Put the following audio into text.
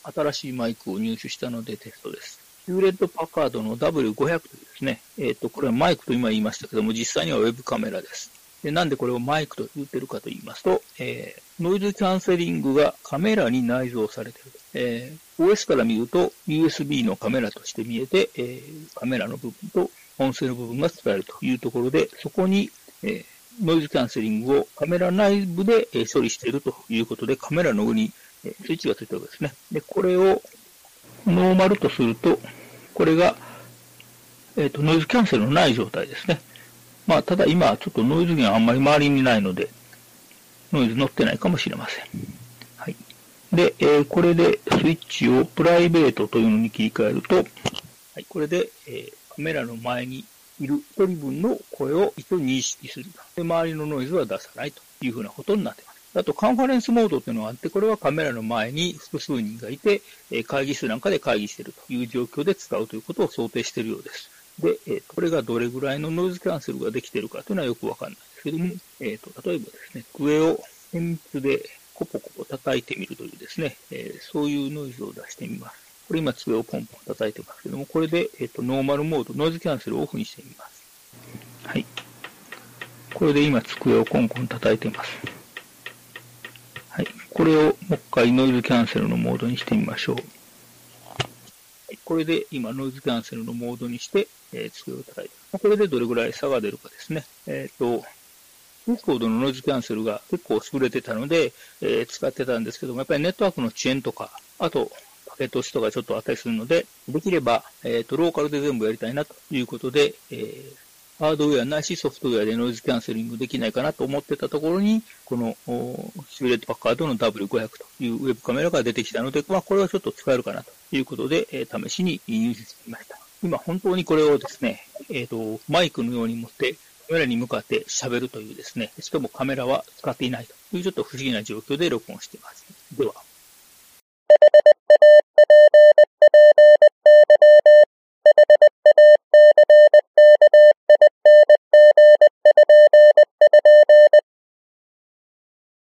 新しいマイクを入手したのでテストです。ヒューレット・パカードの W500 というですね、これはマイクと今言いましたけども、実際にはウェブカメラです。で、なんでこれをマイクと言ってるかと言いますと、ノイズキャンセリングがカメラに内蔵されている。OS から見ると USB のカメラとして見えて、カメラの部分と音声の部分が使えるというところで、そこに、ノイズキャンセリングをカメラ内部で処理しているということで、カメラの上にスイッチがついているわけですね。で、これをノーマルとすると、これが、ノイズキャンセルのない状態ですね。まあ、ただ今、ちょっとノイズ源あんまり周りにないので、ノイズ乗ってないかもしれません。はい。で、これでスイッチをプライベートというのに切り替えると、はい、これで、カメラの前にいる一人分の声を一度認識すると。で、周りのノイズは出さないというふうなことになっています。あと、カンファレンスモードというのがあって、これはカメラの前に複数人がいて、会議室なんかで会議しているという状況で使うということを想定しているようです。で、これがどれぐらいのノイズキャンセルができているかというのはよくわかんないですけども、例えばですね、上を鉛筆でコポコポ叩いてみるというですね、そういうノイズを出してみます。これ今机をポンポン叩いてますけども、これで、ノーマルモード、ノイズキャンセルをオフにしてみます。はい。これで今机をコンコン叩いてます。はい。これをもう一回ノイズキャンセルのモードにしてみましょう。これで今ノイズキャンセルのモードにして、机を叩いてます。これでどれぐらい差が出るかですね。ディスコードのノイズキャンセルが結構優れてたので、使ってたんですけども、やっぱりネットワークの遅延とか、あと、パケット落ちとかちょっとあったりするので、できれば、ローカルで全部やりたいなということで、ハードウェアないしソフトウェアでノイズキャンセリングできないかなと思ってたところに、このヒューレット・パッカードの W500 というウェブカメラが出てきたので、まあ、これはちょっと使えるかなということで、試しに入手してみました。今本当にこれをですね、マイクのように持ってカメラに向かって喋るというですね、しかもカメラは使っていないというちょっと不思議な状況で録音しています。では。